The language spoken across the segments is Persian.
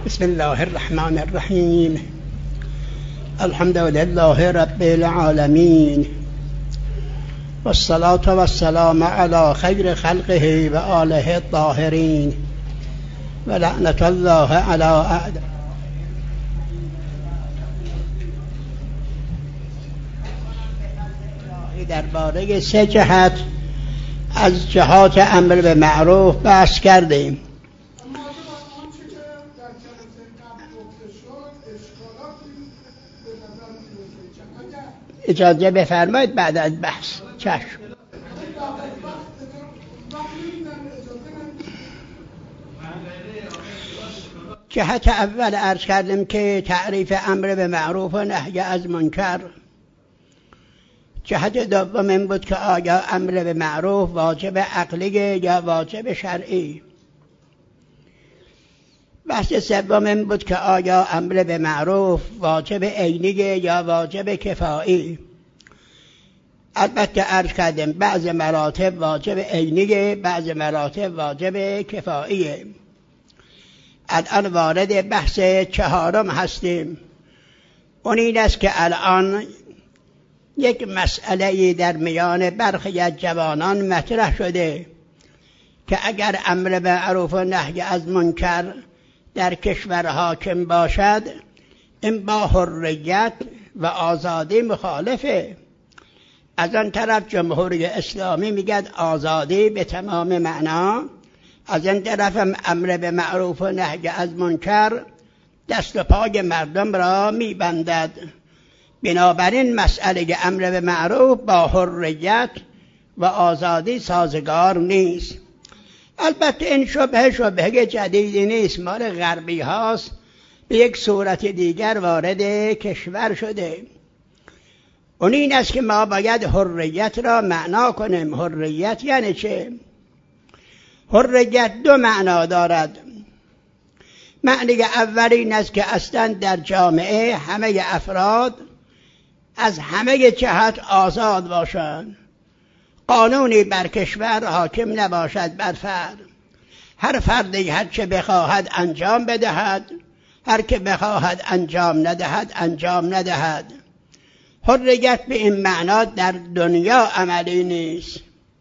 بسم الله الرحمن الرحیم. الحمد لله رب العالمین والصلاة والسلام علی خیر خلقه و آله الطاهرین و لعنت الله علی اعدائه. درباره 3 جهت از جهات امر به معروف بحث کردیم. اجازه بفرمایید بعد از بحث. چشم. جهت اول عرض کردیم که تعریف امر به معروف و نهی از منکر. جهت دوم این بود که آیا امر به معروف واجب عقلی یا واجب شرعی. بحث سوم این بود که آیا امر به معروف واجب عینی یا واجب کفایی. البته عرض کردیم بعض مراتب واجب عینی، بعض مراتب واجب کفاییه. الان وارد بحث 4 هستیم. اون این است که الان یک مسئله در میان برخی از جوانان مطرح شده که اگر امر به معروف و نهی از منکر در کشور حاکم باشد، این با حریت و آزادی مخالفه. از آن طرف جمهوری اسلامی میگه آزادی به تمام معنا، از این طرف امر به معروف و نهی از منکر دست و پای مردم را میبندد. بنابراین مسئله امر به معروف با حریت و آزادی سازگار نیست. البته این شبهه جدیدی نیست، مال غربی هاست، به یک صورت دیگر وارد کشور شده. اون این است که ما باید حریت را معنا کنیم. حریت یعنی چه؟ حریت 2 معنا دارد. معنی اول این است که اصلا در جامعه همه افراد از همه جهت آزاد باشند. قانونی بر کشور حاکم نباشد بر فرد. هر فردی هر چه بخواهد انجام بدهد، هر که بخواهد انجام ندهد انجام ندهد. حریت به این معنا در دنیا عملی نیست.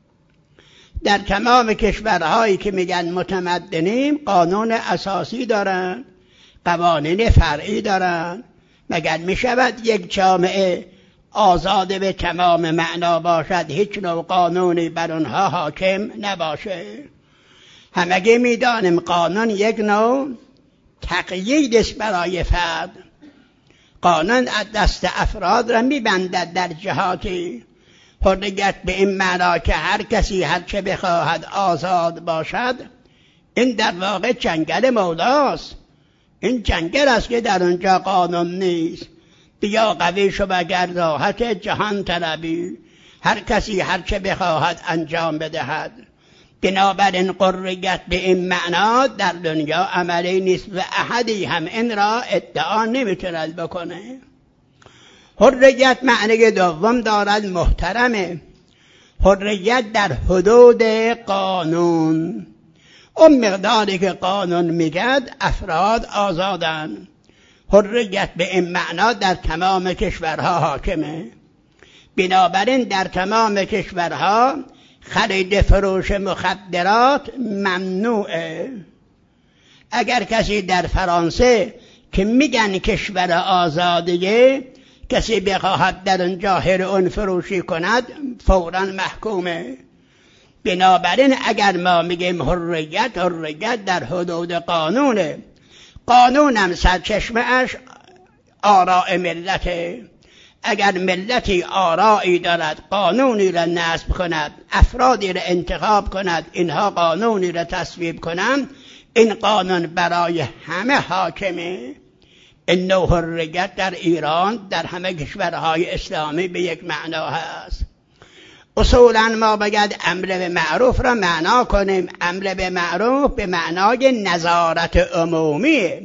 در تمام کشورهایی که میگن متمدنیم قانون اساسی دارن، قوانین فرعی دارن. مگر میشود یک جامعه آزاده به تمام معنا باشد، هیچ نوع قانونی بر اونها حاکم نباشه؟ همگی میدانیم قانون یک نوع تقیید است برای فرد. قانون دست افراد را میبندد در جهاتی. حریت به این معنا که هر کسی هر چه بخواهد آزاد باشد، این در واقع جنگل مولاست. این جنگل است که در اونجا قانون نیست. بیا قوی شو اگر راحت جهان طلبی، هر کسی هر چه بخواهد انجام بدهد. بنابراین حریت به این معنا در دنیا عملی نیست و احدی هم این را ادعا نمیتواند بکنه. حریت معنی دوم دارد محترمه. حریت در حدود قانون. اون مقداری که قانون میگد افراد آزادن. حریت به این معنا در تمام کشورها حاکمه. بنابراین در تمام کشورها خرید فروش مخدرات ممنوعه. اگر کسی در فرانسه که میگن کشور آزادیه، کسی بخواهد در اونجا هروئین فروشی کند فوراً محکومه. بنابراین اگر ما میگیم حریت در حدود قانونه. قانونم سرچشمه اش آراء ملته. اگر ملتی آرایی دارد قانونی را نصب کند، افرادی را انتخاب کند، اینها قانونی را تصویب کنند، این قانون برای همه حاکمه. این نوع حریت در ایران در همه کشورهای اسلامی به یک معنا هست. اصولا ما باید امر به معروف را معنا کنیم. امر به معروف به معنای نظارت عمومیه.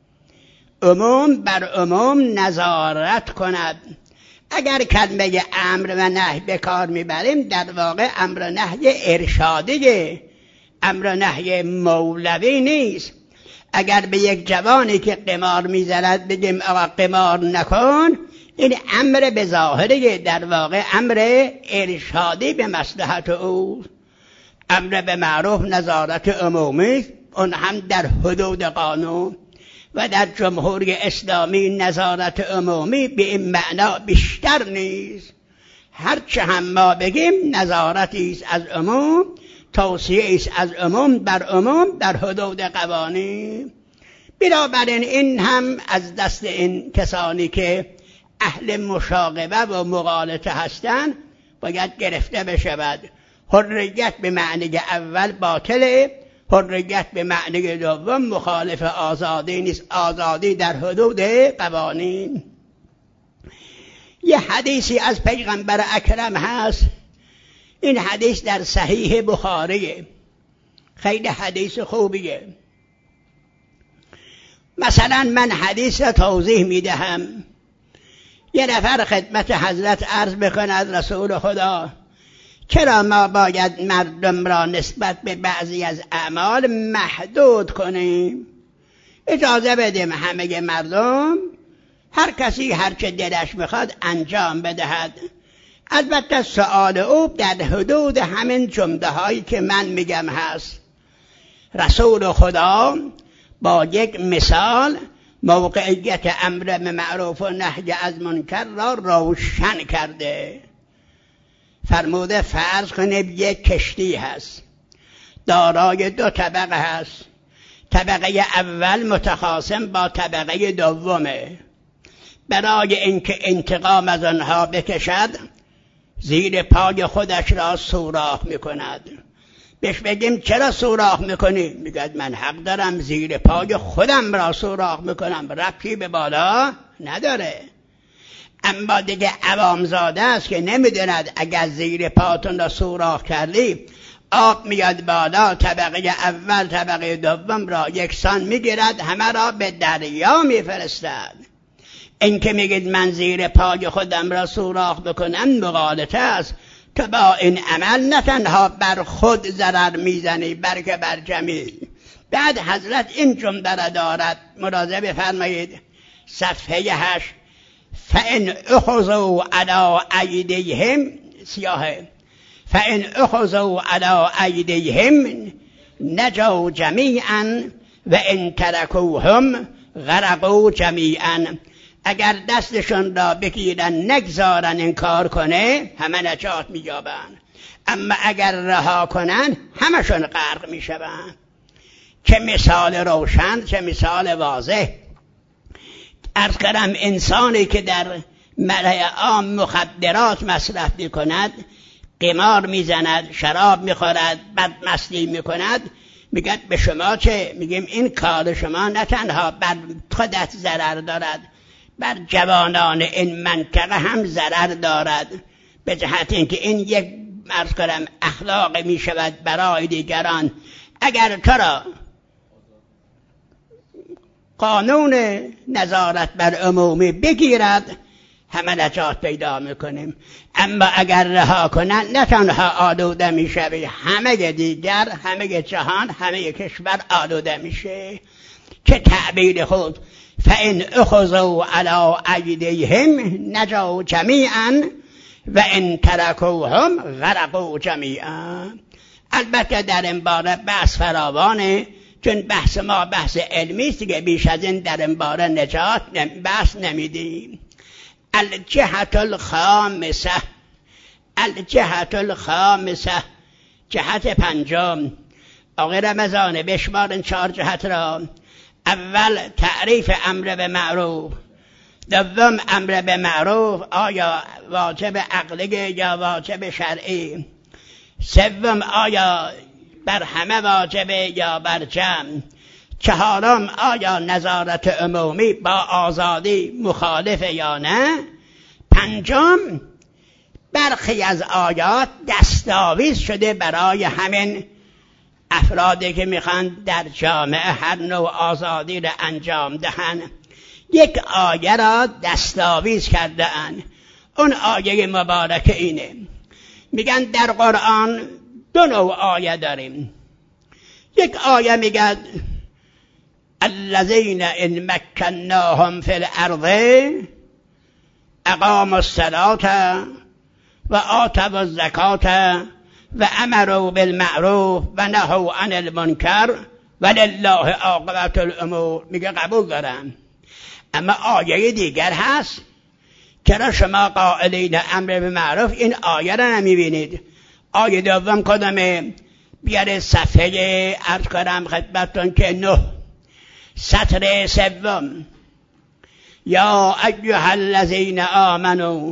عموم بر عموم نظارت کند. اگر کلمه امر و نهی به کار میبریم در واقع امر و نهی ارشادیه، امر و نهی مولوی نیست. اگر به یک جوانی که قمار میزند بگیم آقا قمار نکن، این امر به ظاهره، در واقع امر ارشادی به مصلحت او. امر به معروف نظارت عمومی، اون هم در حدود قانون، و در جمهوری اسلامی نظارت عمومی به این معنا بیشتر نیست. هرچه هم ما بگیم نظارتی است از عموم، توصیه است از عموم بر عموم در حدود قوانین. بنابراین این هم از دست این کسانی که اهل مشاغبه و مغالطه هستند باید گرفته بشود. حریت به معنی اول باطله، حریت به معنی دوم مخالف آزادی نیست، آزادی در حدود قوانین. یه حدیثی از پیغمبر اکرم هست، این حدیث در صحیح بخاریه، خیلی حدیث خوبیه. مثلا من حدیث را توضیح میدهم. یه نفر خدمت حضرت عرض بکند رسول خدا چرا ما باید مردم را نسبت به بعضی از اعمال محدود کنیم؟ اجازه بدیم همه مردم هر کسی هر چه دلش میخواد انجام بدهد. البته سؤال او در حدود همین جمله هایی که من میگم هست. رسول خدا با یک مثال موقعیت امر به معروف و نهی از منکر را روشن کرده. فرموده فرض کنید یک کشتی هست دارای دو طبقه هست، طبقه اول متخاصم با طبقه دومه. برای اینکه انتقام از آنها بکشد زیر پای خودش را سوراخ میکند. بهش بگیم چرا سوراخ میکنی؟ میگه من حق دارم زیر پای خودم را سوراخ میکنم، ربطی به بالا نداره. اما دیگه عوامزاده است که نمیدوند اگر زیر پاتون را سوراخ کردی آب میاد بالا، طبقه اول طبقه دوم را یکسان میگیرد، همه را به دریا میفرستد. این که میگید من زیر پای خودم را سوراخ بکنم مغالطه است. تو با این عمل نه تنها بر خود ضرر میزنی بلکه بر جمیع. بعد حضرت این جمله را دارد، ملاحظه بفرمایید، صفحه 8: فإن أخذوا على أيديهم سیاهه فإن أخذوا على أيديهم نجوا جمیعا و إن تركوهم غرقوا جمیعا. اگر دستشون را بگیرن نگذارن این کار کنه همه نجات می‌یابند، اما اگر رها کنن همشون غرق میشوند. چه مثال روشن، چه مثال واضح. عرض کردم انسانی که در ملأ عام مخدرات مصرف میکند، قمار میزند، شراب میخورد، بدمستی میکند، میگد به شما چه؟ میگیم این کار شما نه تنها بر خودت ضرر دارد، بر جوانان این منطقه هم ضرر دارد، به جهت اینکه این یک عرض کنم اخلاق میشود برای دیگران. اگر تو را قانون نظارت بر عمومی بگیرد همه نجات پیدا میکنیم، اما اگر رها کنن نه تنها آلوده میشه، همه دیگر، همه جهان، همه کشور آلوده میشه. چه تعبیر خود! فإن أخذوا على أيديهم نجوا جمیعا و إن تركوهم غرقوا جمیعا. البته در این باره بحث فراوانه، چون بحث ما بحث علمی است که بیش از این در این باره نجات بحث نمیدیم. الجهت الخامسه، الجهت الخامسه، جهت پنجم. آقای رمضان بشمارن 4 جهت را. اول تعریف امر به معروف، دوم امر به معروف آیا واجب عقلی یا واجب شرعی، سوم آیا بر همه واجبه یا بر جمع، چهارم آیا نظارت عمومی با آزادی مخالفه یا نه، پنجم برخی از آیات دستاویز شده برای همین افرادی که میخوان در جامعه هر نوع آزادی را انجام دهند. یک آیه را دستاویز کرده اند. اون آیه مبارکه اینه، میگن در قرآن 2 نوع آیه داریم. یک آیه میگن الذین ان مکناهم فی الارض اقاموا الصلاة و آتوا الزکاة و امروا بالمعروف و نهوا عن المنکر ولله عاقبة الامور. میگه قبول دارم، اما آیه دیگر هست چرا شما قائلین امر به معروف این آیه را نمیبینید؟ آیه دوم کدامه؟ بیاره صفحه عرض کنم خدمتتون که 9 سطر سوم. یا ایها الذین آمنوا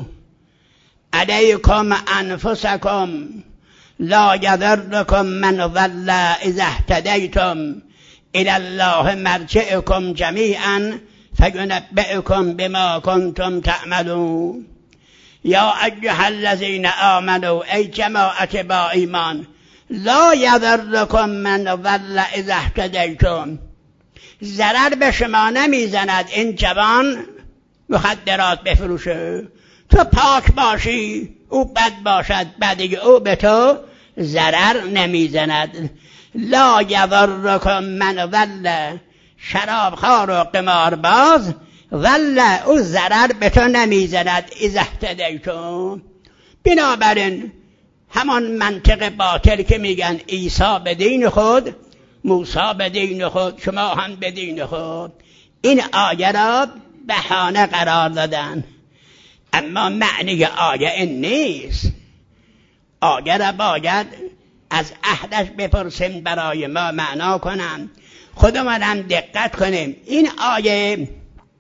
علیکم انفسکم لا یضرکم من ضل اذا اهتدیتم الی الله مرجعکم جمیعا فینبئکم بما کنتم تعملون. یا ایها الذین آمنوا ای جماعت با ایمان، لا یضرکم من ضل اذا اهتدیتم، ضرر به شما نمیزند این جوان مخدرات بفروشه، تو پاک باشی او بد باشد بدی او به تو ضرر نمیزند. لا یضرکم من ضل، شرابخوار و قمارباز ضل او ضرر به تو نمیزند اذا اهتدیتم. بنابراین همان منطق باطل که میگن عیسی به دین خود، موسی به دین خود، شما هم به دین خود، این آیه را بهانه قرار دادن، اما معنی آیه این نیست. آیه را باید از اهلش بپرسیم برای ما معنا کنم، خودمان هم دقت کنیم. این آیه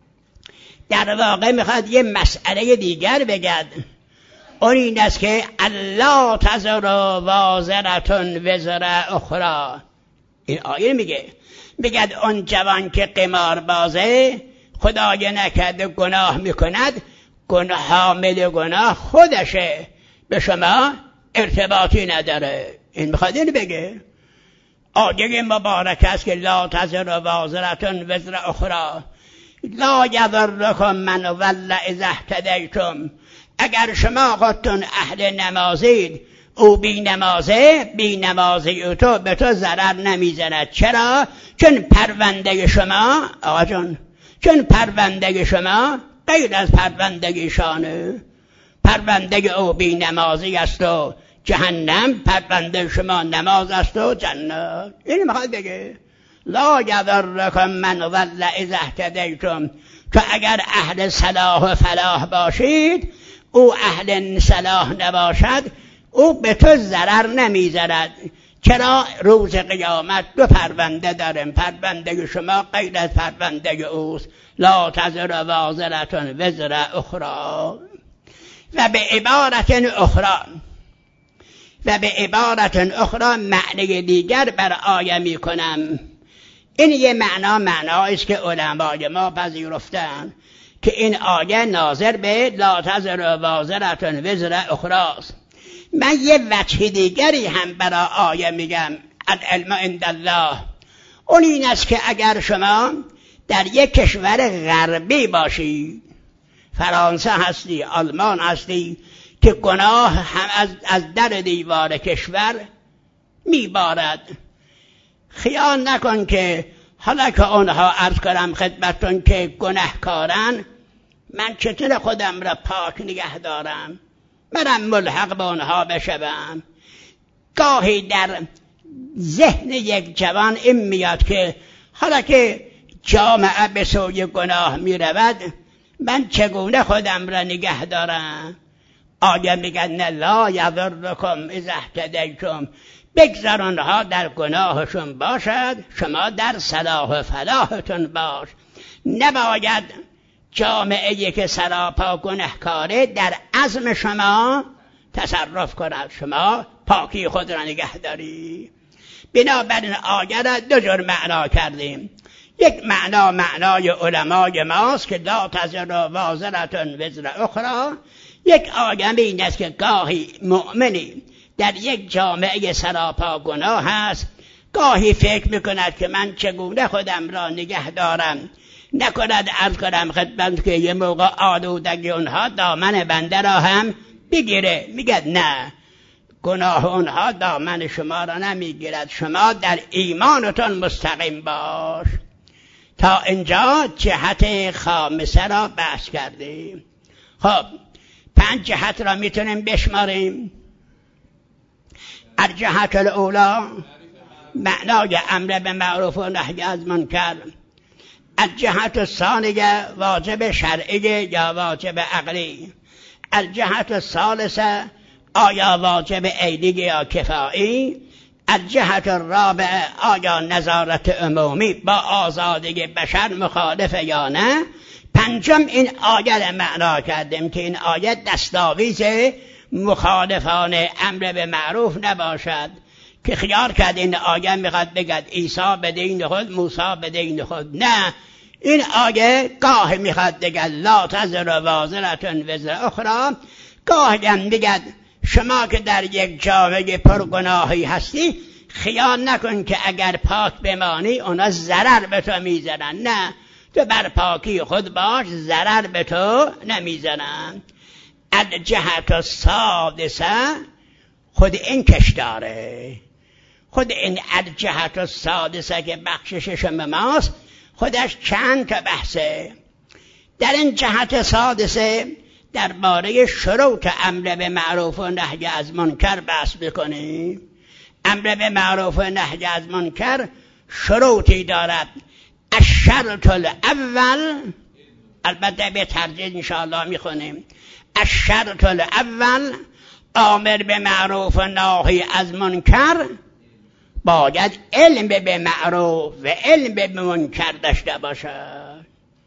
در واقع میخواد یه مسئله دیگر بگد، اون این است که الا تزر وازرة وزر اخرى. این آیه میگه اون جوان که قمار بازه خدای نکرده گناه میکند، حامل گناه خودشه، به شما ارتباطی نداره. این میخواد این بگه. آیه مبارک است که لا تزر وازرة وزر اخرى لا یضرکم من ضل اذا اهتدیتم. اگر شما خودتون اهل نمازید او بی نمازی تو به تو ضرر نمیزند. چرا؟ چون پرونده شما آقا جان، چون پرونده شما غیر از پرونده شانه. پرونده او بی نمازی است و جهنم، پرونده شما نماز است و جنت. این میخواد بگه لا یضرکم من ضل اذا اهتدیتم. تو اگر اهل صلاح و فلاح باشید او اهل صلاح نباشد او به تو ضرر نمیزند. چرا؟ روز قیامت دو پرونده داریم، پرونده شما غیر از پرونده اوست. لا تزر وازرة وزر اخرى. و به عبارت اخرى معنی دیگر بر آیه می کنم. این یه معنایی است که علمای ما پذیرفتن که این آیه ناظر به لا تزر وازرة وزر اخرى است. من یه وجه دیگری هم برای آیه میگم، العلم عند الله. اون این است که اگر شما در یک کشور غربی باشی، فرانسه هستی، آلمان هستی، که گناه هم از در دیوار کشور میبارد، خیال نکن که حالا که اونها عرض کنم خدمتون که گناهکارن، من چطور خودم را پاک نگه دارم، منم ملحق به اونها بشوم. گاهی در ذهن یک جوان این میاد که حالا که جامعه به سوی گناه میرود، من چگونه خودم را نگه دارم؟ آیه میگن نه لا یضرکم اذا اهتدیتم، بگذار آنها در گناهشون باشد، شما در صلاح و فلاحتون باش. نباید جامعه که سراپا گناهکاره در عزم شما تصرف کند، شما پاکی خود را نگه داری. بنابراین آیه را دو جور معنا کردیم. یک معنای علمای ماست که لا تزر وازرة وزر اخرى. یک آیه این است که گاهی مؤمنی در یک جامعه سراپا گناه هست، گاهی فکر میکند که من چگونه خودم را نگه دارم، نکند عرض کنم خدمت که یه موقع آلودگی اونها دامن بنده را هم بگیره. میگه نه، گناه اونها دامن شما را نمیگیرد، شما در ایمانتون مستقیم باش. تا اینجا جهت خامسه را بحث کردیم. خب 5 جهت را میتونیم بشماریم. الجهت الاولی معنای امر به معروف و نهی از منکر. الجهت الثانیه واجب شرعی یا واجب عقلی. الجهت الثالثه آیا واجب عینی یا کفایی. الجهت الرابعه آیا نظارت عمومی با آزادی بشر مخالفه یا نه. 5 این آیه معنا کردیم که این آیه دستاویز مخالفان امر به معروف نباشد که خیال کرد این آیه میخواد بگد عیسی به دین خود، موسی به دین خود. نه، این آیه گاه میخواد بگد لا تزر وازرة وزر اخرى، گاهی هم بگد شما که در یک جامعه پرگناهی هستی خیال نکن که اگر پاک بمانی اونا ضرر به تو میزنن. نه، تو بر پاکی خود باش، ضرر به تو نمیزنن. الجهت السادسه خود این کش داره. خود این الجهت السادسه که بخش 6 ماست خودش چند تا بحثه. در این جهت سادسه درباره شروط امر به معروف و نهی از منکر بحث بکنیم. امر به معروف و نهی از منکر شروطی دارد. الشرط الاول، البته به ترجیح انشاءالله میخونیم. الشرط الاول امر به معروف و نهی از منکر باید علم به معروف و علم به منکر داشته باشد.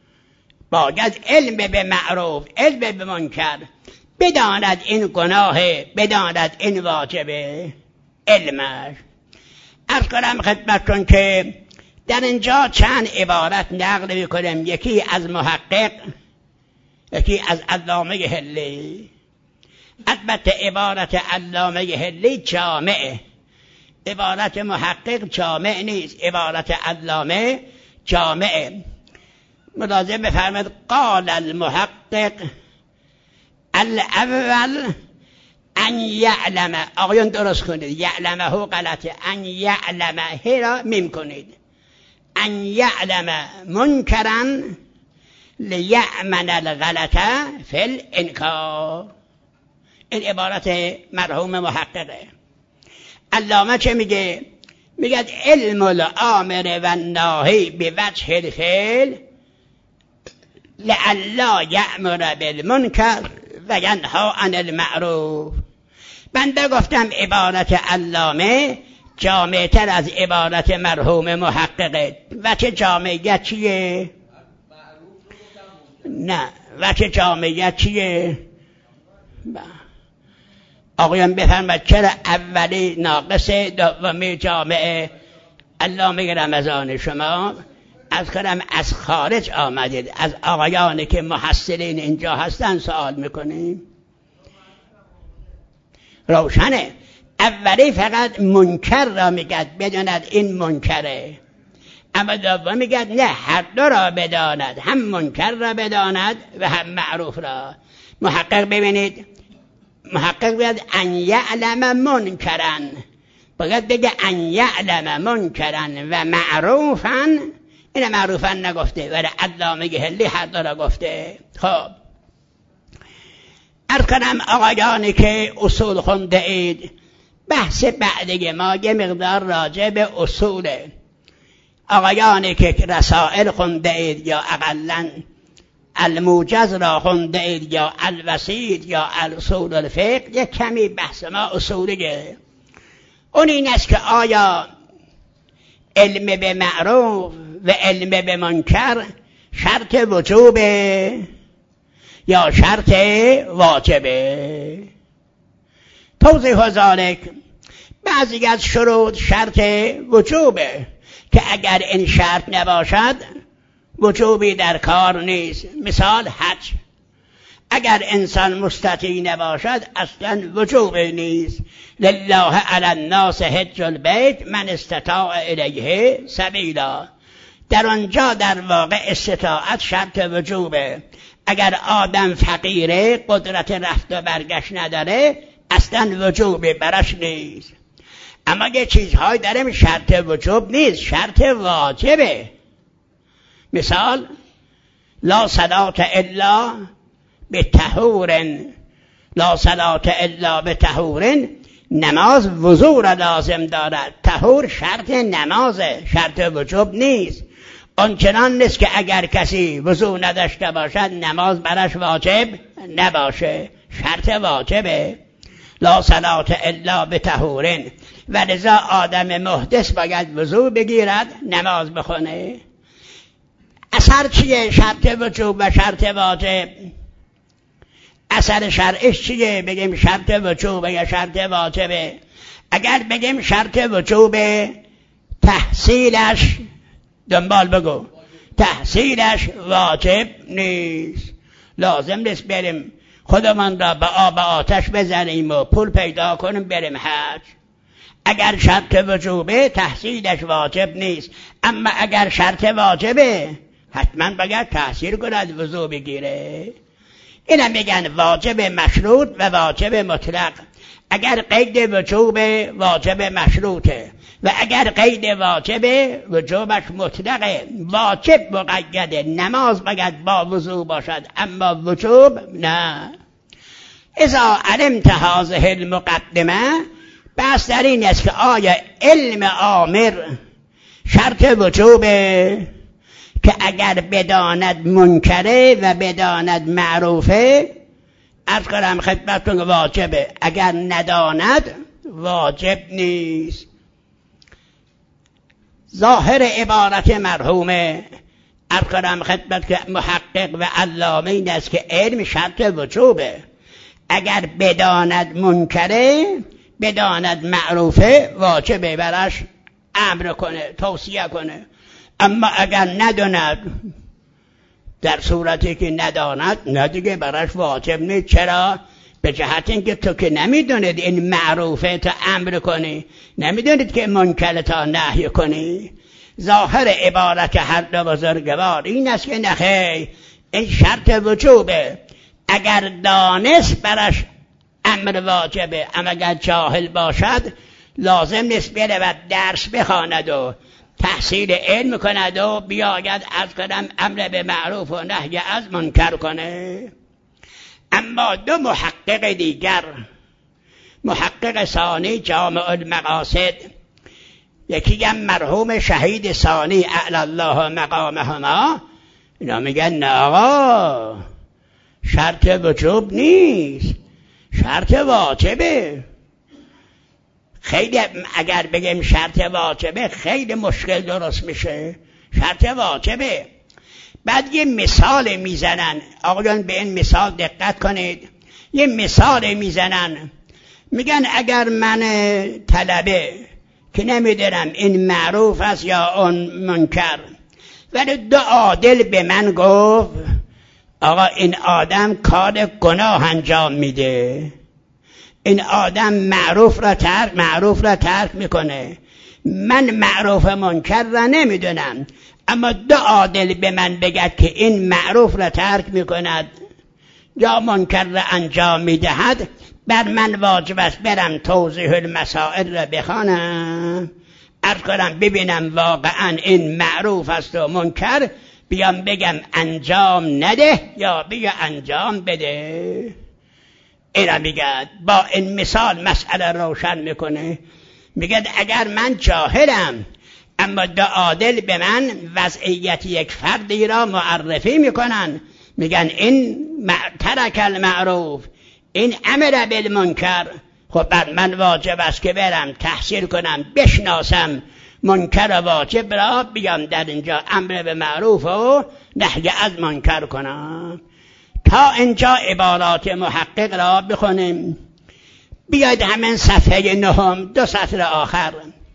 باید علم به معروف، علم به منکر، بداند این گناهه، بداند این واجبه، علمش. عرض کنم خدمتتون که در اینجا چند عبارت نقل میکنم، یکی از محقق، یکی از علامه حلی. البته عبارت علامه حلی جامعه، عبارت محقق جامع نیست، عبارت علامه جامعه. ملاحظه بفرمایید قال المحقق الاول ان یعلم، آقایون درست کنید، یعلمه غلطه، ان یعلمه را میم کنید، ان یعلم منکرا لیأمن الغلطه فی الانکار. این عبارت مرحوم محققه. علامه چه میگه؟ میگه علم الامر و الناهی بوجه الفعل لئلا یأمر بالمنکر و ینهی عن المعروف. بنده گفتم عبارت علامه جامع‌تر از عبارت مرحوم محققه. وجه جامعیت چیه؟ نه، وجه جامعیت چیه؟ آقایان بفرمایید چرا اولی ناقصه دومی جامعه؟ علامه رمضان شما از کنم از خارج آمدید، از آقایانی که محصلین اینجا هستن سوال میکنیم. روشنه. اولی فقط منکر را میگد بداند این منکره، اما دوم میگد نه، هر دو را بداند، هم منکر را بداند و هم معروف را. محقق ببینید، محقق باید ان یعلم منکرن، باید بگه ان یعلم منکرن و معروفن. این معروفن نگفته ولی علامه حلی هر دو را گفته. خب عرض کنم آقایانی که اصول خونده اید، بحث بعدی ما یه مقدار راجع به اصوله. آقایانی که رسائل خونده اید یا اقلن الموجز را خونده اید یا الوسیط یا اصول الفقه، یک کمی بحث ما اصولیه. اون این است که آیا علم به معروف و علم به منکر شرط وجوبه یا شرط واجبه؟ توضیح ذالک، بعضی از شروط شرط وجوبه که اگر این شرط نباشد وجوبی در کار نیست. مثال حج، اگر انسان مستطیع نباشد اصلا وجوب نیست. لله علی الناس حج البیت من استطاع الیه سبیلا. در آنجا در واقع استطاعت شرط وجوبه. اگر آدم فقیره، قدرت رفت و برگشت نداره، اصلا وجوبی برش نیست. اما یه چیزهای داریم شرط وجوب نیست، شرط واجبه. مثال لا صلاة الا بطهور، لا صلاة الا بطهور، نماز وضو را لازم دارد. طهور شرط نمازه، شرط وجوب نیست. آنچنان نیست که اگر کسی وضو نداشته باشد نماز برش واجب نباشه، شرط واجبه. لا صلاة الا بطهور، و لذا آدم محدث باید وضو بگیرد نماز بخونه. اثر چیه؟ شرط وجوب و شرط واجب. اثر شرعش چیه؟ بگیم شرط وجوب یا شرط واجبه. اگر بگیم شرط وجوبه، تحصیلش دنبال بگو، تحصیلش واجب نیست. لازم نیست بریم خودمان را به آب آتش بزنیم و پول پیدا کنیم بریم حج. اگر شرط وجوبه تحصیلش واجب نیست، اما اگر شرط واجبه حتما باید تحصیل کند، وضو بگیره. اینا میگن واجب مشروط و واجب مطلق. اگر قید وجوب واجب مشروطه و اگر قید واجب وجوبش مطلقه. واجب مقیده، نماز باید با وضو باشد اما وجوب نه. اذا علمت هذه المقدمه، بس در این است که آیا علم آمر شرط وجوبه که اگر بداند منکره و بداند معروفه، عرض کنم خدمتتون واجبه، اگر نداند واجب نیست. ظاهر عبارت مرحومه عرض کنم خدمت که محقق و علامه این است که علم شرط وجوبه. اگر بداند منکره بداند معروفه واجبه برش امر کنه، توصیه کنه. اما اگر نداند، در صورتی که نداند نه دیگه برش واجب نیست. چرا؟ به جهت اینکه تو که نمیدونید این معروفه تا امر کنی، نمیدونید که منکر تا نهی کنی. ظاهر عبارت هر دو بزرگوار این است که نخیر، این شرط وجوبه. اگر دانست برش امر واجبه، اما اگر جاهل باشد لازم نیست بره و درس بخواند و تحصیل علم کند و بیاید از کنم امر به معروف و نهی از منکر کنه. اما دو محقق دیگر، محقق ثانی جامع المقاصد، یکی هم مرحوم شهید ثانی اعلی الله مقامهما، اینا میگن نه آقا شرط وجوب نیست، شرط واجبه. خیلی اگر بگیم شرط واجبه خیلی مشکل درست میشه. شرط واجبه. بعد یه مثال میزنن، آقایان به این مثال دقت کنید. یه مثال میزنن، میگن اگر من طلبه که نمیدونم این معروف است یا اون منکر، ولی دو عادل به من گفت آقا این آدم کار گناه انجام میده، این آدم معروف را ترک میکنه، من معروف منکر را نمیدونم، اما دو عادل به من بگد که این معروف را ترک میکند یا منکر را انجام میدهد، بر من واجب است برم توضیح المسائل را بخوانم، عرض کنم ببینم واقعا این معروف است و منکر، بیام بگم انجام نده یا بیا انجام بده. اینا میگه با این مثال مسئله روشن میکنه. میگه اگر من جاهلم اما دو عادل به من وضعیت یک فردی را معرفی میکنن، میگن این ترک المعروف، این امر بالمنکر، خب بر من واجب است که برم تحصیل کنم، بشناسم منکر واجب را، بیام در اینجا امر به معروف و نهی از منکر کنم. تا اینجا عبارات محقق را بخونیم. بیاید همین صفحه نهم دو سطر آخر،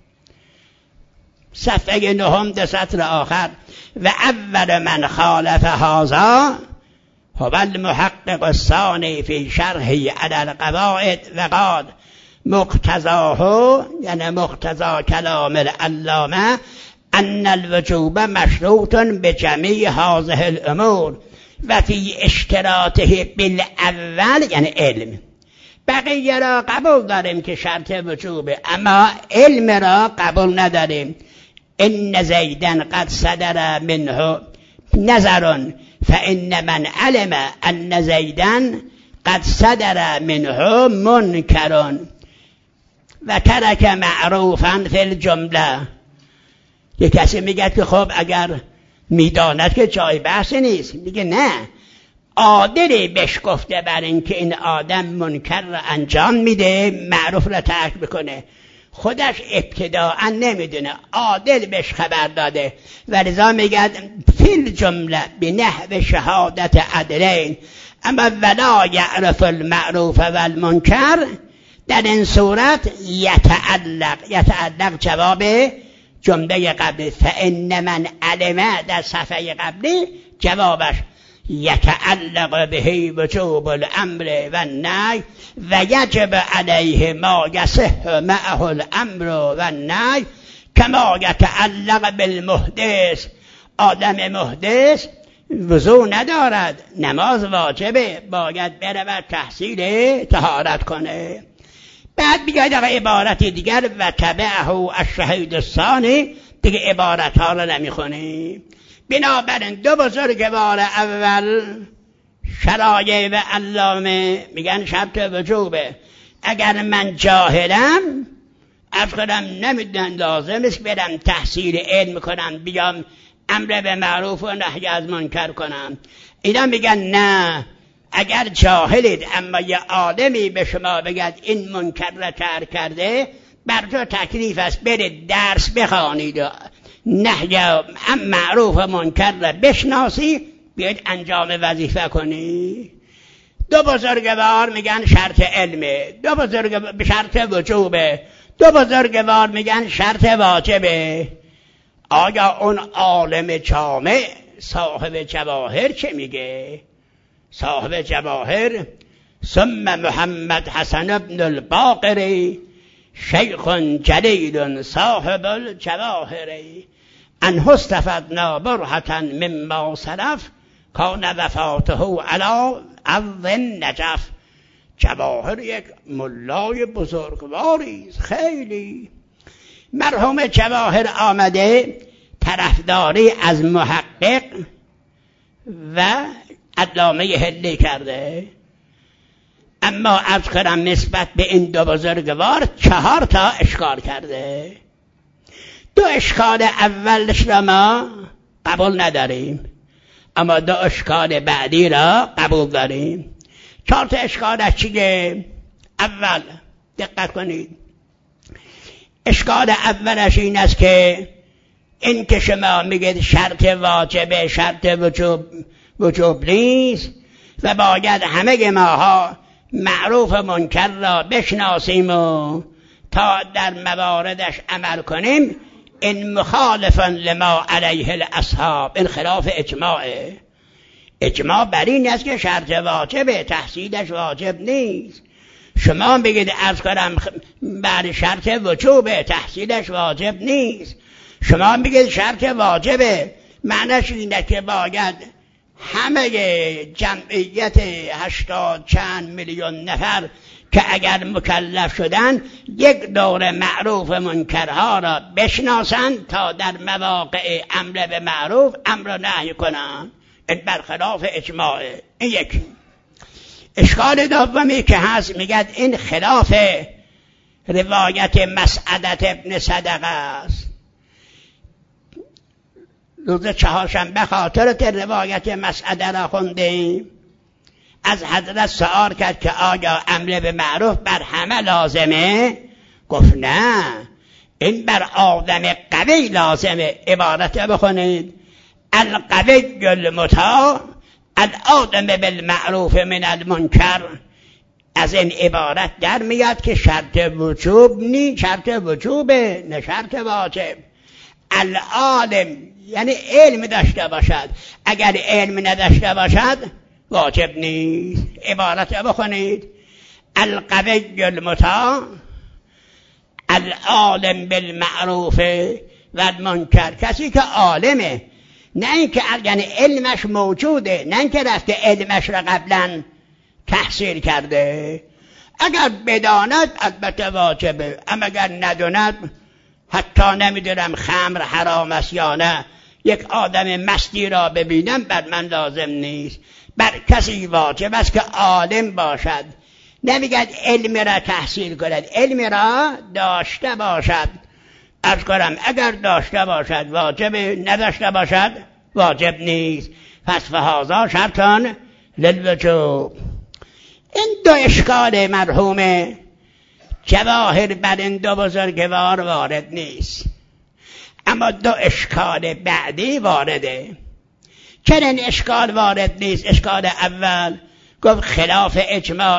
صفحه نهم دو سطر آخر. و اول من خالف هذا هو المحقق الثانی فی شرحه علی القواعد و قال مقتضاه، یعنی مقتضا کلام العلامه، ان الوجوب مشروط بجمیع هذه الامور و فی اشتراطه بالاول، یعنی علم. بقیه را قبول داریم که شرط وجوبه، اما علم را قبول نداریم. ان زیدن قد صدر منه نظر فإن من علم أن زیداً قد صدر منه منکر و ترک معروفاً فی الجمله. یک کسی میگه که خب اگر میداند که جای بحث نیست، میگه نه، عادلی بهش گفته بر این که این آدم منکر را انجام میده، معروف را ترک بکنه، خودش ابتداء نمیدونه، عادل بهش خبر داده و لذا میگه فی الجمله بنحو شهادت عدلین اما ولا یعرف المعروف و المنکر. در این صورت یتعلق جواب جمله قبلی فإن من علم در صفحه قبلی جوابش یتعلق به وجوب الامر و النهی و یجب علیه ما یصح معه الامر و النهی کما یتعلق بالمحدث. آدم محدث وضو ندارد، نماز واجبه، باید برود تحصیل طهارت کنه. بعد بیاید عبارت دیگر و تبعه الشهید الثانی، دیگه عبارت ها رو نمیخونی. بنابراین دو بزرگوار اول شرایع و علامه میگن شرط وجوبه. اگر من جاهلم از خودم نمیدونم، لازم است برم تحصیل علم کنم، بیام امر به معروف و نهی از منکر کنم. اینا میگن نه، اگر جاهلید اما یه عالمی به شما بگد این منکر را ترک کرده، بر تو تکلیف است برید درس بخوانید، نهی معروف و منکر را بشناسی، بیاید انجام وظیفه کنی. دو بزرگوار میگن شرط علمه، دو بزرگوار شرط وجوبه، دو بزرگوار میگن شرط واجبه. آیا اون عالم جامع صاحب جواهر چه میگه؟ صاحب جواهر ثم محمد حسن ابن الباقری شیخ جلیل صاحب الجواهر انه استفدنا برهة مما سلف کان وفاته علی عرض النجف. جواهر یک ملای بزرگواری خیلی. مرحوم جواهر آمده طرفداری از محقق و علامه هلی کرده، اما از کنم نسبت به این دو بزرگوار 4 تا اشکال کرده. 2 اشکال اولش را ما قبول نداریم، اما 2 اشکال بعدی را قبول داریم. 4 تا اشکالش چیه؟ اول دقت کنید، اشکال اولش این است که این که شما میگید شرط واجبه، شرط وجوب نیست و باید همه ماها معروف و منکر را بشناسیم و تا در مواردش عمل کنیم، این مخالف لما علیه الاصحاب، این خلاف اجماعه. اجماع بر این است که شرط واجبه، تحصیلش واجب نیست. شما بگید از کنم بر شرط وجوبه، تحصیلش واجب نیست. شما بگید شرط واجبه، معنیش اینه که باید همه جمعیت 80 چند میلیون نفر که اگر مکلف شدن یک دور معروف منکرها را بشناسند تا در مواقع امر به معروف امر نهی کنند. این برخلاف اجماعه. این یکی. اشکال دومی که هست میگه این خلاف روایت مسعدت ابن صدقه است. روز چهارشنبه خاطرت روایت مسعده را خوندیم، از حضرت سؤال کرد که آیا امر به معروف بر همه لازمه؟ گفت نه، این بر آدم قوی لازمه. عبارت بخونید القوی المطاع الآدم بالمعروف من المنکر. از این عبارت در میاد که شرط وجوب نی، شرط وجوبه نه شرط واجب. العالم یعنی علم داشته باشد، اگر علم نداشته باشد واجب نیست. عبارت بخونید القوی المطاع العالم بالمعروف و المنکر. کسی که عالمه، نه اینکه یعنی علمش موجوده، نه اینکه رفته علمش را قبلا تحصیل کرده. اگر بداند البته واجبه، اما اگر نداند، حتی نمیدونم خمر حرام است یا نه، یک آدم مستی را ببینم بر من لازم نیست. بر کسی واجب است که عالم باشد. نمیگد علم را تحصیل کند، علم را داشته باشد. عرض کنم اگر داشته باشد واجب، نداشته باشد واجب نیست. پس فهذا شرطان للوجوب. این دو اشکال مرحوم جواهر بر این دو بزرگوار وارد نیست، اما دو اشکال بعدی وارده. چرا این اشکال وارد نیست؟ اشکال اول گفت خلاف اجماع.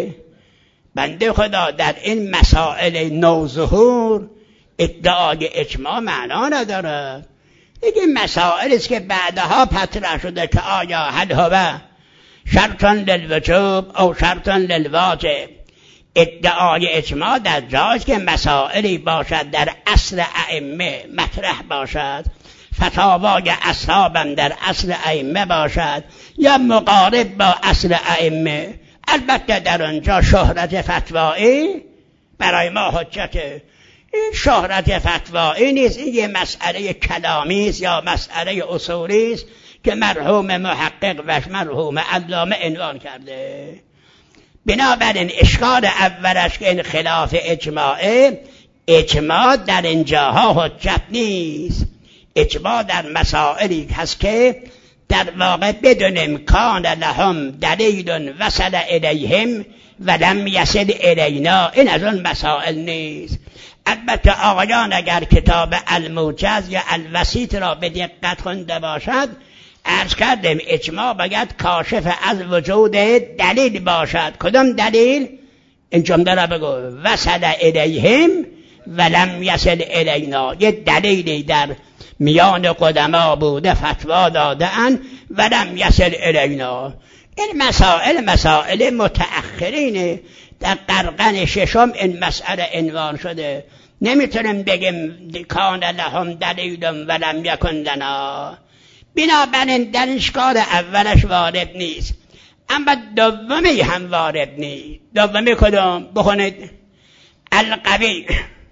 بنده خدا در این مسائل نوظهور ادعای اجماع معنا نداره. دیگه مسائل است که بعدها مطرح شده که آیا هل هو شرطن للوجوب او شرطن للواجب. ادعای اجماع در جایست که مسائلی باشد در اصل ائمه مطرح باشد، فتاوای اصحابم در اصل ائمه باشد یا مقارب با اصل ائمه. البته در آنجا شهرت فتوایی برای ما حجته. این شهرت فتوایی نیست، این یه مسئله کلامی است یا مسئله اصولی است که مرحوم محقق و مرحوم علامه عنوان کرده. بنابراین اشکال اولش که این خلاف اجماعه، اجماع در اینجاها حجت نیست. اجماع در مسائلی هست که در واقع بدون امکان لهم دلیل وصل الیهم ولم یصل الینا، این از اون مسائل نیست. البته آقایان اگر کتاب الموجز یا الوسیط را به دقت خونده باشد، عرض کردم اجماع باید کاشف از وجود دلیل باشد. کدام دلیل؟ این جمله را بگو، وصل الیهم ولم یصل الینا. یه دلیلی در میان قدما بوده، فتوا دادن ولم یصل الینا. این مسائل متأخرینه. در قرن ششم این مسئله عنوان شده. نمیتونیم بگیم کان لهم دلیل ولم یکن لنا. بنابراین در اشکال اولش وارد نیست، اما دومی هم وارد نیست. دومی کدام؟ بخونید. القوی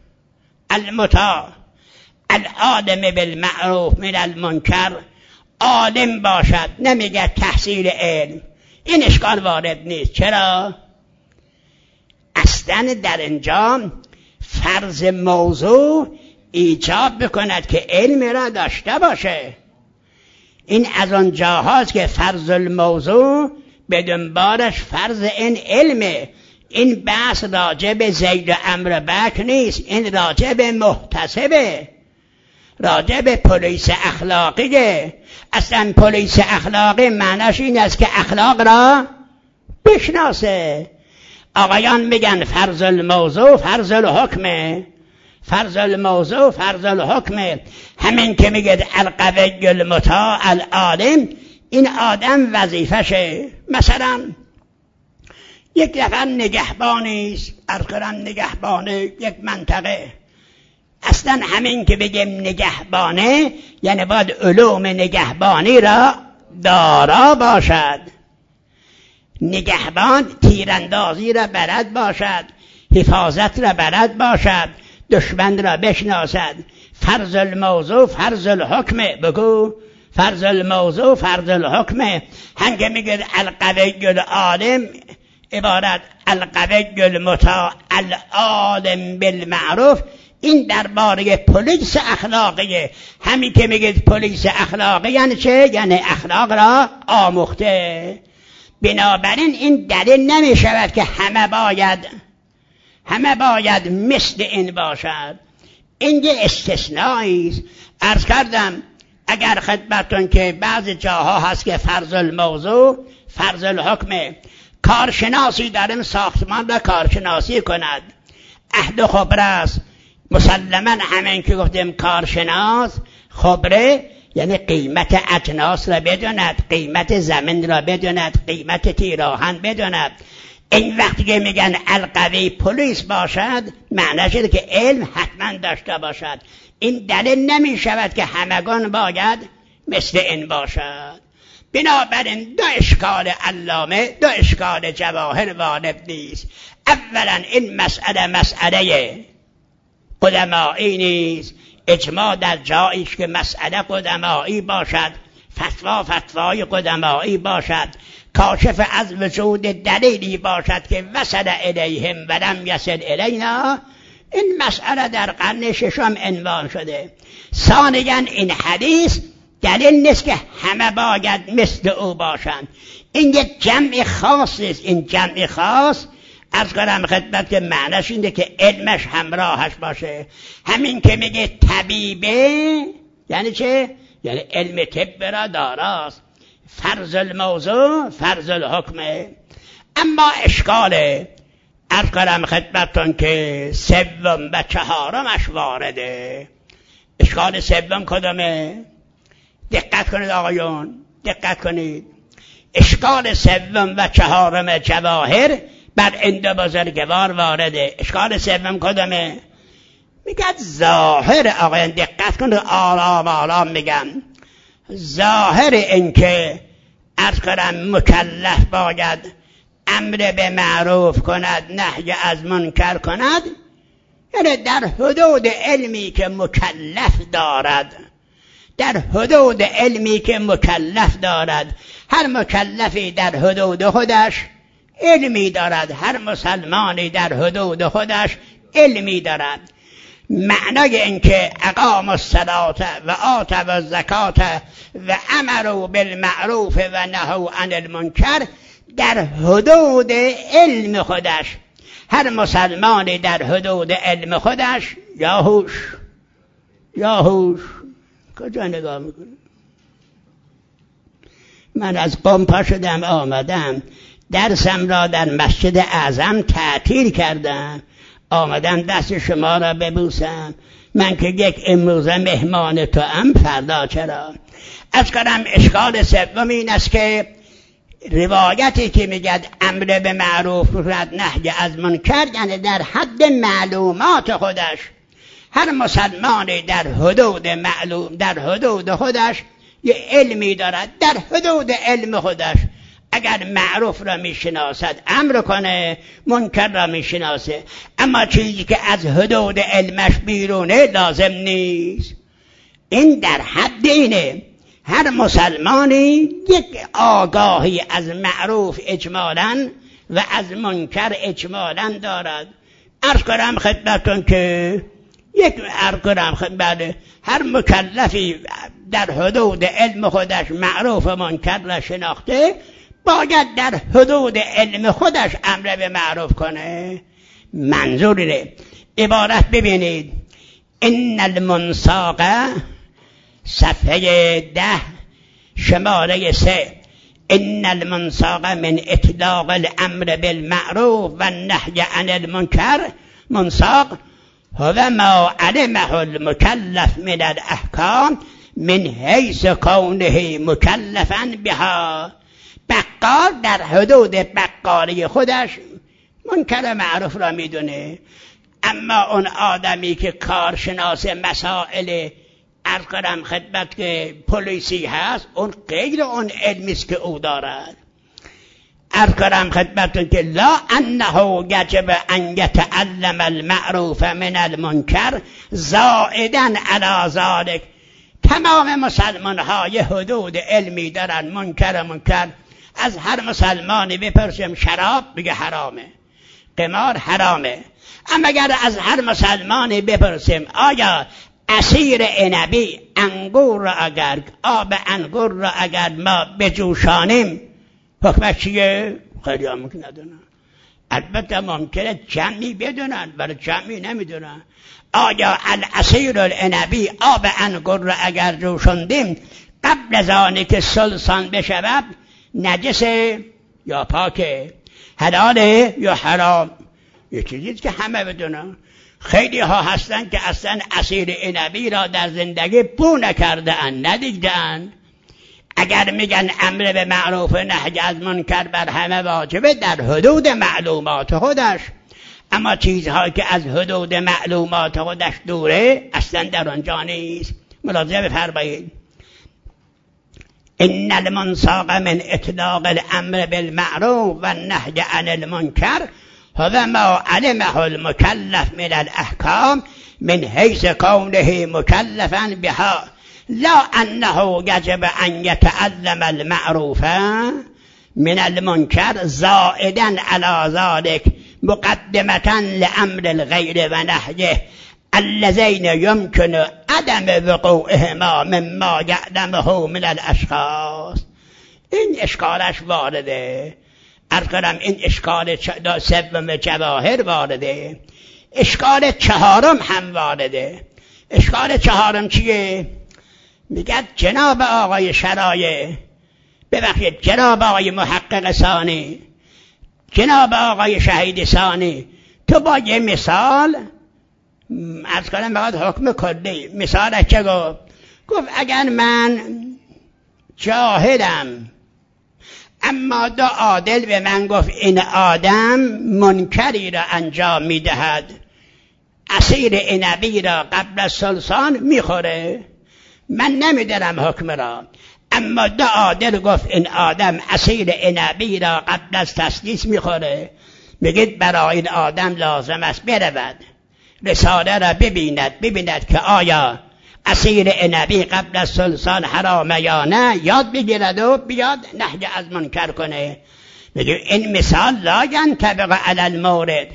المطاع العالم بالمعروف من المنکر، عالم باشد، نمیگه تحصیل علم. این اشکال وارد نیست. چرا؟ اصلا در اینجا فرض موضوع ایجاب بکند که علم را داشته باشه. این از آن جاهاست که فرض الموضوع به دنبالش فرض این علمه. این بحث راجع به زید و عمرو بکر نیست، این راجع به محتسبه، راجع به پلیس اخلاقیه. اصلا پلیس اخلاقی معناش این است که اخلاق را بشناسه. آقایان میگن فرض الموضوع فرض الحکمه، فرض الموضوع فرض الحکمه. همین که میگه القوی المطاع العالم، این آدم وظیفشه. مثلا یک نفر نگهبانی است، عرض کنم نگهبانه یک منطقه. اصلا همین که بگیم نگهبانه یعنی باید علوم نگهبانی را دارا باشد. نگهبان تیراندازی را بلد باشد، حفاظت را بلد باشد، دشمن را بشناسد. فرض الموضوع فرض الحکمه. بگو فرض الموضوع فرض الحکمه. هنگه میگه القوی العالم، عبارت القوی المطاع العالم بالمعروف، این درباره پلیس اخلاقیه. همین که میگه پلیس اخلاقی یعنی چه؟ یعنی اخلاق را آموخته. بنابراین این دلیل نمی شود که همه باید مثل این باشد. این یه استثنایی است. عرض کردم اگر خدمتون که بعض جاها هست که فرض الموضوع فرض الحکمه. کارشناسی داریم ساختمان را کارشناسی کند، عهد خبره است. مسلما همین که گفتیم کارشناس، خبره یعنی قیمت اجناس را بداند، قیمت زمین را بداند، قیمت تیراهن بداند. این وقتی که میگن القوی پلیس باشد، معنیش اینه که علم حتما داشته باشد. این دلیل نمی شود که همگان باید مثل این باشد. بنابراین دو اشکال علامه، دو اشکال جواهر وارد نیست. اولا این مسئله قدمایی نیست، اجماع در جایی که مسئله قدمایی باشد، فتوای قدمایی باشد، کاشف از وجود دلیلی باشد که وصل الیهم ولم یصل الینا، این مسئله در قرن ششم عنوان شده. ثانیاً این حدیث دلیل نیست که همه باید مثل او باشند، این یک جمع خاص نیست. این جمع خاص از کنم خدمت که معنیش اینه که علمش همراهش باشه. همین که میگه طبیبه یعنی چه؟ یعنی علم طب را داراست. فرض الموضوع فرض الحکمه. اما اشکاله از کنم خدمتون که سوم و چهارمش وارده. اشکال سوم کدامه؟ دقت کنید آقایون، دقت کنید. اشکال سوم و چهارم جواهر بر عند بزرگوار وارده. اشکال سوم کدامه؟ میگد ظاهر آقایان، دقت کنید، آرام میگم. ظاهر این که عرض کنم مکلف باید امر به معروف کند نهی از منکر کند، یعنی در حدود علمی که مکلف دارد، در حدود علمی که مکلف دارد. هر مکلفی در حدود خودش علمی دارد، هر مسلمانی در حدود خودش علمی دارد. معنای این که اقام الصلاة و آتوا الزکاة و امروا بالمعروف و نهوا عن المنکر در حدود علم خودش. هر مسلمانی در حدود علم خودش یاهوش کجا نگاه میکنه؟ من از قم پا شدم آمدم، درسم را در مسجد اعظم تعطیل کردم، آمدم دست شما را ببوسم. من که یک امروزه مهمان تو ام، فردا چرا؟ از کنم اشکال سوم این است که روایتی که میگد امر به معروف کند نهی از منکر، یعنی در حد معلومات خودش. هر مسلمانی در حدود معلوم، در حدود خودش یه علمی دارد، در حدود علم خودش اگر معروف را میشناسد امر کنه، منکر را میشناسه. اما چیزی که از حدود علمش بیرونه لازم نیست. این در حد اینه. هر مسلمانی یک آگاهی از معروف اجمالاً و از منکر اجمالاً دارد. عرض کنم خدمتون که هر مکلفی در حدود علم خودش معروف و منکر را شناخته، باید در حدود علم خودش امر به معروف کنه. منظور اینه. عبارت ببینید. ان المنساق صفحه 10 شماره 3. ان المنساق من اطلاق الامر بالمعروف و النهی عن المنکر. منساق هو ما علمه المکلف من الاحکام من حیث کونه مکلفا بها. بقال در حدود بقالی خودش منکر معروف را میدونه. اما اون آدمی که کارشناس مسائل عرض کنم خدمت که پلیسی هست، اون غیر اون علمی است که او دارد. عرض کنم خدمتون که لا انه یجب ان یتعلم المعروف من المنکر زائدا علی ذلک. تمام مسلمان ها یه حدود علمی دارن، منکر. از هر مسلمانی بپرسیم شراب بگه حرامه، قمار حرامه. اما اگر از هر مسلمانی بپرسیم آیا عصیر عنبی، انگور را اگر آب انگور را اگر ما بجوشانیم حکمش چیه؟ خیلی هم ممکن ندونن. البته ممکنه جمعی بدونن ولی جمعی نمیدونن. آیا العصیر العنبی، آب انگور را اگر جوشاندیم قبل از آنی که سلسان بشود نجسه یا پاکه، حلاله یا حرام؟ یه چیزی که همه بدونن. خیلی ها هستن که اصلا عصیر عنبی را در زندگی بو نکرده اند، ندیده اند. اگر میگن امر به معروف نهی از منکر بر همه واجبه در حدود معلومات خودش، اما چیزهایی که از حدود معلومات خودش دوره اصلا در آنجا نیست. ملاحظه بفرمایید. ان المنساق من اطلاق الامر بالمعروف و النهی عن المنکر هو ما علمه المکلف من الاحکام من حیث کونه مکلفا بها لا انه یجب ان یتعلم المعروف من المنکر زائدا علی ذلك مقدمة لامر الغیر و نهیه الذین یمکن عدم وقوعهما مما یعلمه من الاشخاص. این اشکالش وارده. عرض کنم این اشکال سوم جواهر وارده. اشکال چهارم هم وارده. اشکال چهارم چیه؟ میگه جناب آقای شرایع، ببخشید جناب آقای محقق ثانی، جناب آقای شهید ثانی، تو با یه مثال عرض کنم باید حکم کلی. مثالش چه گفت؟ گفت اگر من جاهلم اما دو عادل به من گفت این آدم منکری را انجام میدهد، عصیر عنبی را قبل از سلسان میخوره، من نمیدارم حکم را، اما دو عادل گفت این آدم عصیر عنبی را قبل از تسلیس میخوره، بگید برای این آدم لازم است برود رساله را ببیند که آیا عصیر عنبی قبل از سلسان حرامه یا نه، یاد بگیرد و بیاد نهی از منکر کنه. میگه این مثال لا ینطبق علی المورد.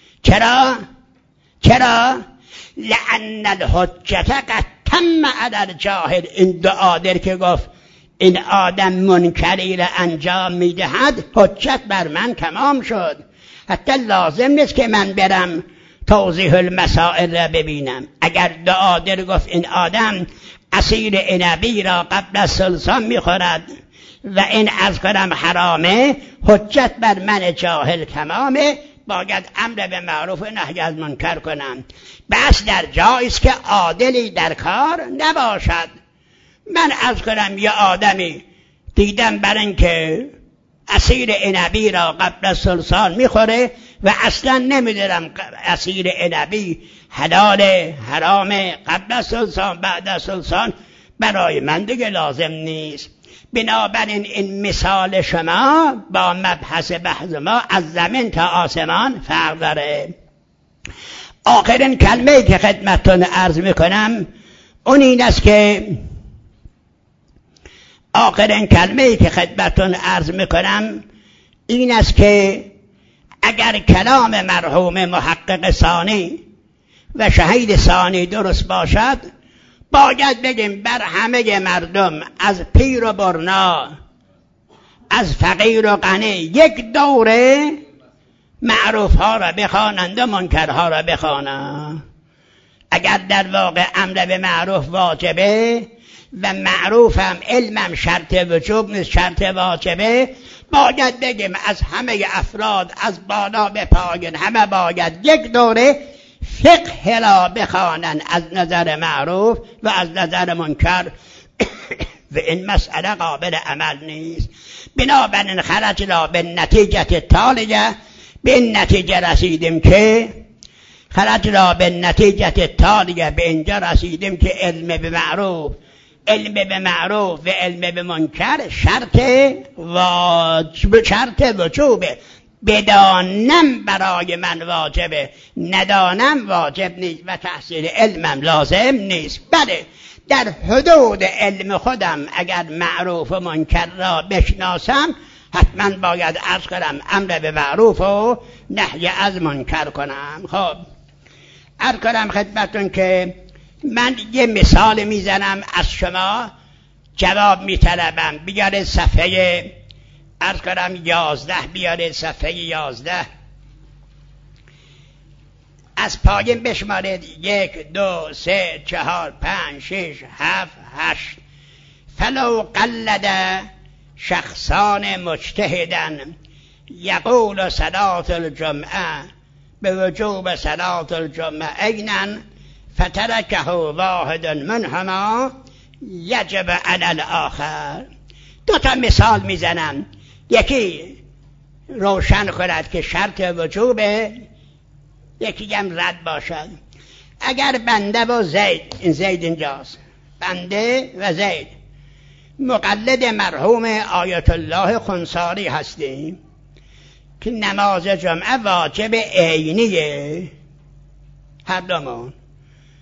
چرا؟ لأن الحجت قد تم علی الجاهل. این دو عادل که گفت این آدم منکری را انجام میدهد، حجت بر من تمام شد، حتی لازم نیست که من برم توضیح المسائل را ببینم. اگر دو عادل گفت این آدم عصیر عنبی را قبل از سلسان میخورد و این از کنم حرامه، حجت بر من جاهل تمامه، باید امر به معروف و نهی از منکر کنم. بس در جایی است که عادلی در کار نباشد. من از کنم یه آدمی دیدم بر اینکه عصیر عنبی را قبل از سلسان میخوره و اصلا نمیدونم عصیر عنبی حلال حرام قبل از سلسان بعد از سلسان، برای من دیگه لازم نیست. بنابراین این مثال شما با مبحث بحث ما از زمین تا آسمان فرق داره. آخرین کلمه‌ای که خدمتتون عرض میکنم اون این است که اگر کلام مرحوم محقق ثانی و شهید ثانی درست باشد، باید بگیم بر همه مردم از پیر و برنا، از فقیر و غنی، یک دوره معروف ها را بخوانند و منکر ها را بخوانند. اگر در واقع امر به معروف واجبه و معروف هم علمم شرط وجوب نیست، شرط واجبه، باید بگیم از همه افراد از بالا به پایین همه باید یک دوره فقه را بخوانند از نظر معروف و از نظر منکر و این مسئله قابل عمل نیست. بنابراین خرجنا به نتیجه تالیه، به این نتیجه رسیدیم که به اینجا رسیدیم که علم به معروف و علم به منکر شرط وجوبه. بدانم برای من واجبه، ندانم واجب نیست و تحصیل علمم لازم نیست. بله در حدود علم خودم اگر معروف و منکر را بشناسم، حتما باید عرض کنم امر به معروف و نهی از منکر کنم. خب عرض کنم خدمتون که من یه مثال میزنم، از شما جواب میطلبم. بیارید صفحه عرض کنم 11، بیارید صفحه 11 از پایین بشمارید. 1 2 3 4 5 6 7 8. فلو قلد شخصان مجتهدن یقول صلاة الجمعه به وجوب صلاة الجمعه عینا فترکه واحد منهما یجب علی الاخر. دو تا مثال میزنم، یکی روشن کند که شرط وجوبه، یکی هم رد باشد. اگر بنده و زید، این زید اینجاست، بنده و زید مقلد مرحوم آیت الله خنثاری هستیم که نماز جمعه واجب عینیه هر دومون،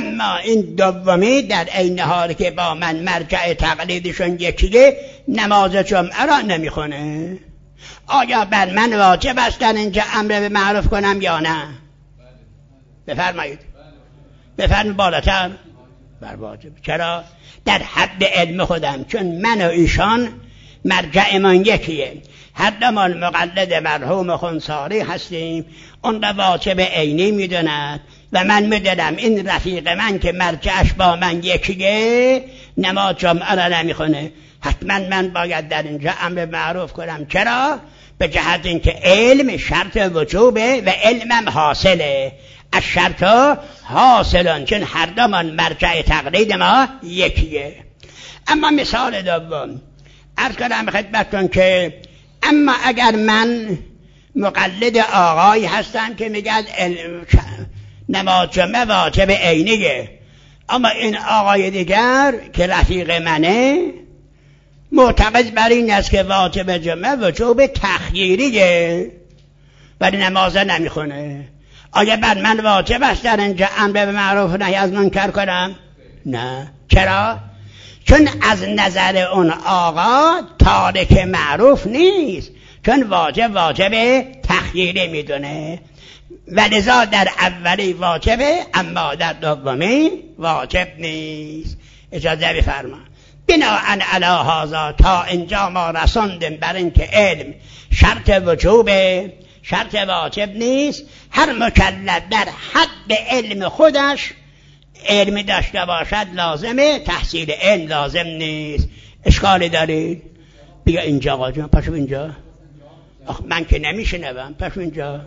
اما این دومی در عین حالی که با من مرجع تقلیدشون یکیه نماز جمعه را نمیخونه. آیا بر من واجب است در اینجا امر به معروف کنم یا نه؟ بفرمایید. بفرمایید. بالاتر بر واجب. چرا؟ در حد علم خودم، چون من و ایشان مرجعمان یکیه، هر دومان مقلد مرحوم خنثاری هستیم. اون را واجب عینی میدوند و من میدونم این رفیق من که مرجعش با من یکیه نماز جمعه را نمیخونه. حتما من باید در اینجا امر معروف کنم. چرا؟ به جهت اینکه علم شرط وجوبه و علمم حاصله. از شرط حاصلان، چون هر دومان مرجع تقلید ما یکیه. اما مثال دوم عرض کنم خدمتتون که اما اگر من مقلد آقایی هستم که میگن نماز جمعه واجب عینیه، اما این آقای دیگر که رفیق منه معتقد بر این است که واجب جمعه وجوب تخییریه ولی نماز نمیخونه. آیا بر من واجب است در اینجا امر به معروف و نهی از منکر کنم؟ نه. چرا؟ چون از نظر اون آقا تارک معروف نیست، چون واجب تخییری میدونه و لذا در اولی واجبه اما در دومی واجب نیست. اجازه بفرما. بناءً علی هذا تا اینجا ما رساندیم بر این که علم شرط وجوبه، شرط واجب نیست. هر مکلف در حد علم خودش علمی داشته باشد لازمه، تحصیل علم لازم نیست. اشکالی دارید؟ بیا اینجا آقا جان، پاشو اینجا. من که نمیشنوم، پاشو اینجا.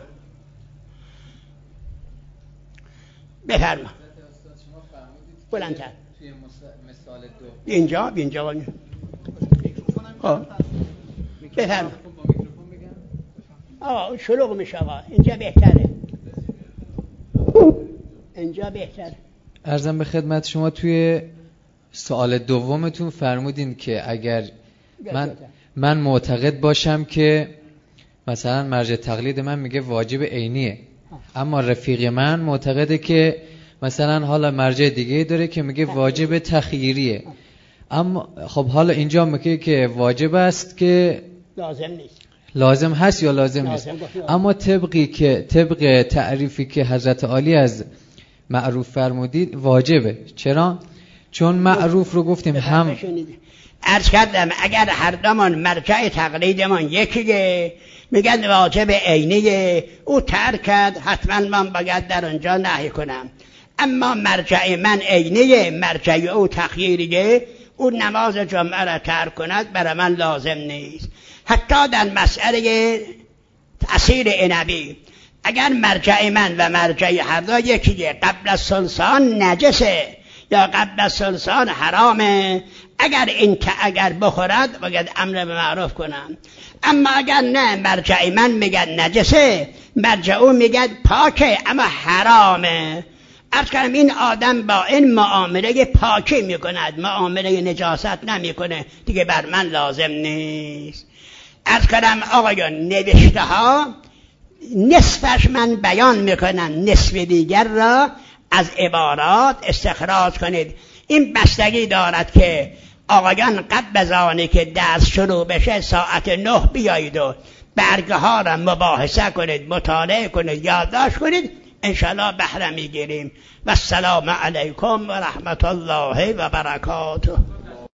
بفرما. بلندتر. اینجا بفرما. آقا شلوغ میشه آقا، اینجا بهتره. اینجا بهتره. عرضم به خدمت شما توی سوال دومتون فرمودین که اگر من معتقد باشم که مثلا مرجع تقلید من میگه واجب عینیه، اما رفیق من معتقده که مثلا حالا مرجع دیگه داره که میگه واجب تخییریه، اما خب حالا اینجا میگه که واجب است که لازم نیست. لازم هست یا لازم نیست؟ اما طبق تعریفی که حضرت عالی از معروف فرمودید واجبه. چرا؟ چون معروف رو گفتیم هم عرض کردم اگر هر دومان مرجع تقلیدمان یکیه میگن واجب عینیه، او ترک کرد حتما من باید در اونجا نهی کنم. اما مرجع من عینیه، مرجع او تخییریه، او نماز جمعه را ترک کند برای من لازم نیست. حتی در مسئله عصیر عنبی اگر مرجع من و مرجع هر دو یکیه، قبل از سلسان نجسه یا قبل از سلسان حرامه، اگر بخورد باید امر به معروف کنم. اما اگر نه، مرجع من میگن نجسه، مرجع او میگن پاکه اما حرامه. عرض کنم این آدم با این معامله پاکی میکند، معامله نجاست نمیکنه، دیگه بر من لازم نیست. عرض کنم آقایان نوشته ها نصفش من بیان میکنم، نصف دیگر را از عبارات استخراج کنید. این بستگی دارد که آقایان قبل از آنی که درس شروع بشه ساعت 9 بیایید و برگه ها را مباحثه کنید، مطالعه کنید، یادداشت کنید، انشاءالله بهره میگیریم. و السلام علیکم و رحمت الله و برکاته.